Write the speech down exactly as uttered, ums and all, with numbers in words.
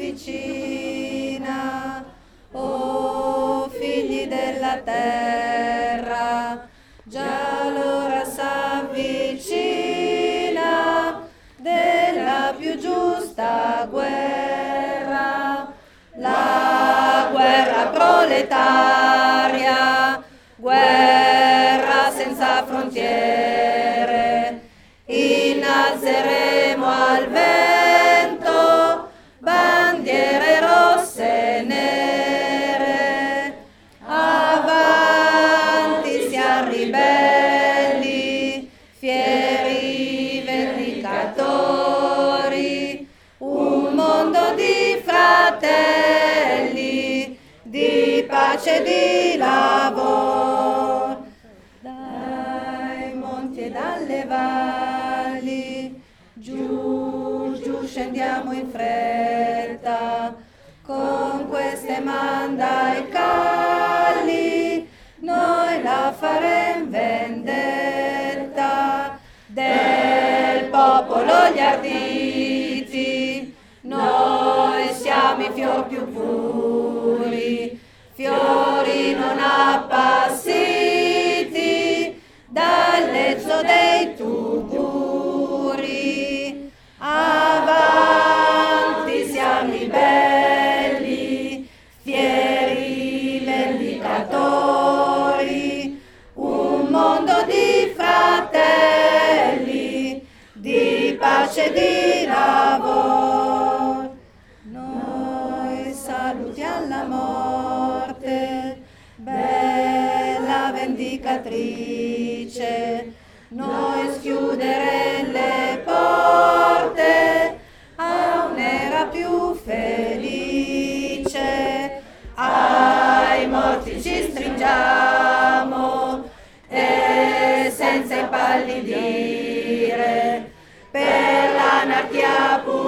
vicina, o figli della terra, già l'ora s'avvicina della più giusta guerra, la guerra proletaria, guerra senza frontiere. Innalzeremo al vento bandiere rosse e nere. Avanti siamo ribelli, fieri vendicatori, un mondo di fratelli, di pace e di lavoro. Dai monti e dalle valli, giù, giù scendiamo in fretta, con queste mandai noi la faremo vendetta del popolo gli arditi. Noi siamo i fior più puri, fiori non appassiti dal lezzo dei tuguri. Avanti siamo i belli, fieri vendicatori, un mondo di fratelli, di pace e di lavoro. Noi salutiamo la morte, bella vendicatrice, noi schiudere le porte a un'era più felice. Ai morti ci stringiamo e senza impallidire per l'anarchia pura